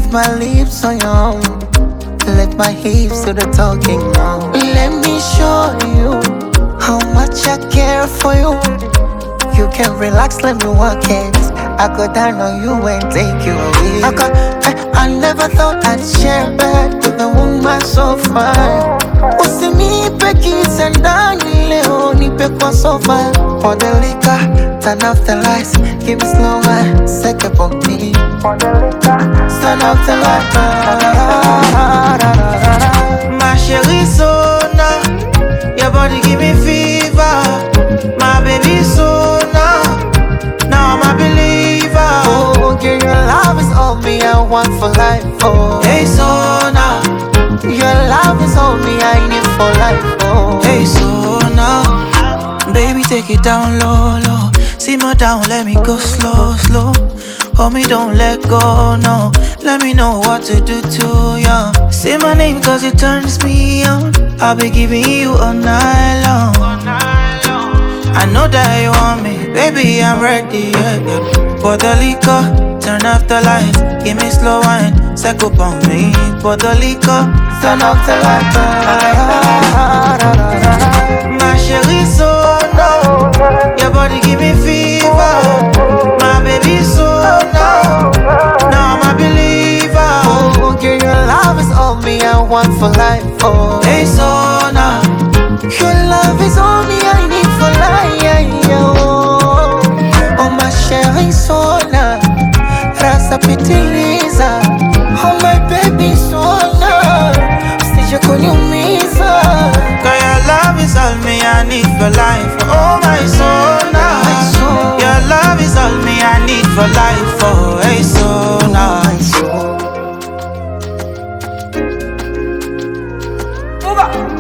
Put my lips on your own. Let my hips do the talking now. Let me show you how much I care for you. You can relax, let me work it. I go down on you and take you away. I never thought I'd share bed with a woman so fine. Usinipe kiss and dani leo nipe kwa sofa. For the liquor, turn off the lights, give me slow wine, second for me. For the liquor, turn off the lights. My chérie Sona, your body give me fever. My baby Sona, now I'm a believer. Oh, girl, your love is all me I want for life. Oh, Hey Sona, your love is all me I need for life. Oh, hey Sona, baby take it down low, low. Simmer down, let me go slow, slow. Hold me, don't let go, no. Let me know what to do to you. Say my name cause it turns me on. I'll be giving you all night long. I know that you want me, baby, I'm ready, yeah, yeah. For the liquor, turn off the lights, give me slow wine, set up on me. For the liquor, turn off the lights. my chérie Sona, your body give me fever. My baby Sona, now I'm a believer. Oh, girl, your love is all me I want for life. Oh, Hey Sona, your love is all me I need for life. Oh, my chérie Sona, rasa pitiliza. Oh, my baby Sona, usije kuniumiza. cause your love is all me I need for life. Oh my Sona, your love is all me I need for life. Oh hey Sona, My soul. move up.